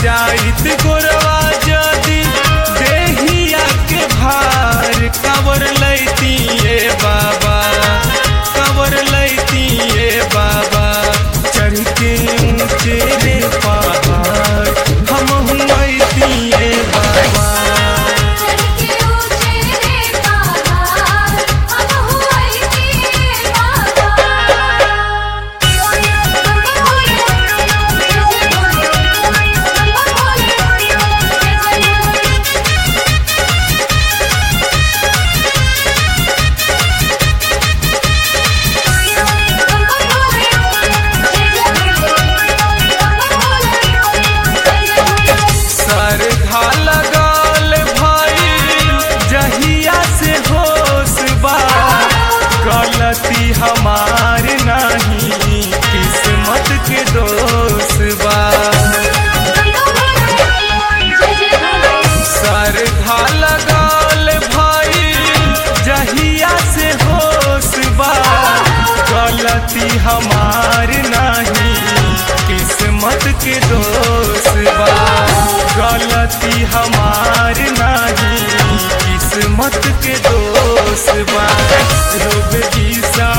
जाइत गोरवा जदी देहिया के भार कवर लैती ए बाबा कवर लैती ए बाबा चढ़ के ऊंचे रे पहाड़ हम हुआती ए बाबा गलती हमार नहीं किस्मत के दोष बा सरधा लगल भाई जहिया से होश बा गलती हमार नहीं किस्मत के दोष बा गलती हमार नहीं किस्मत के दोष बा रोग की सा